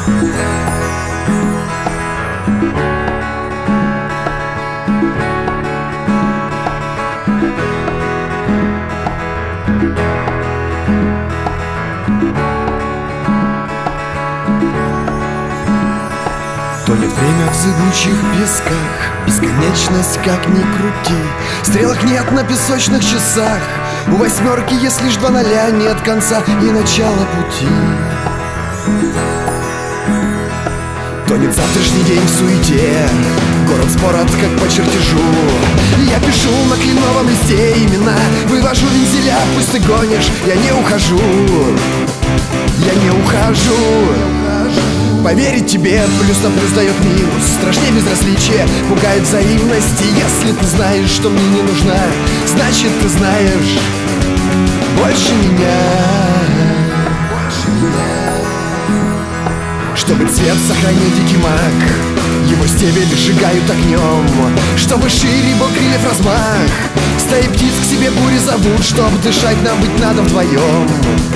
Тонет время в зыбучих песках, бесконечность как ни крути. Стрелок нет на песочных часах, у восьмерки есть лишь 2 0, нет конца и начала пути. Тонет завтрашний день в суете, город спорот как по чертежу. Я пишу на кленовом листе имена, вывожу вензеля, пусть ты гонишь, я не ухожу. Я не ухожу. Поверить тебе плюс на плюс дает минус. Страшнее безразличие, пугает взаимность. И если ты знаешь, что мне не нужна, значит ты знаешь больше меня. Чтобы цвет сохранил дикий мак, его стебель сжигают огнем. Чтобы шире был крыльев размах, стаи птиц к себе бури зовут. Чтоб дышать нам быть надо вдвоем.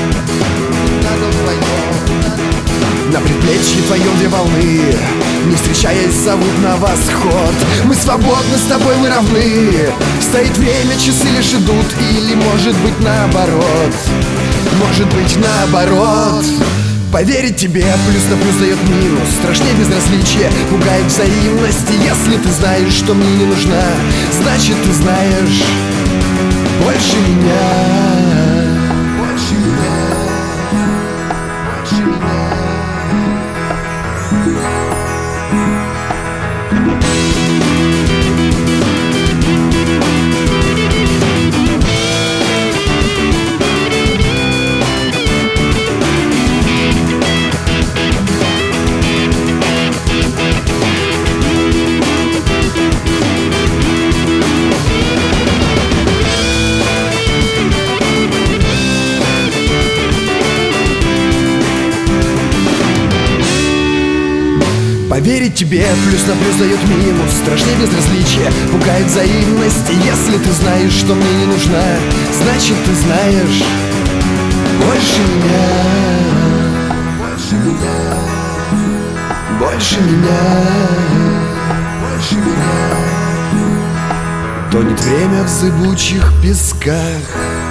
На предплечье твоем 2 волны, не встречаясь, зовут на восход. Мы свободны, с тобой мы равны. Стоит время, часы лишь идут. Или может быть наоборот. Может быть наоборот. Поверить тебе плюс на плюс дает минус. Страшнее безразличие, пугает взаимность. И если ты знаешь, что мне не нужна, значит ты знаешь больше меня. Больше меня. Больше меня. Поверить тебе плюс на плюс дает минус. Страшнее безразличие, пугает взаимность. И если ты знаешь, что мне не нужна, значит ты знаешь больше меня. Больше меня. Больше меня. Больше меня. Тонет время в зыбучих песках.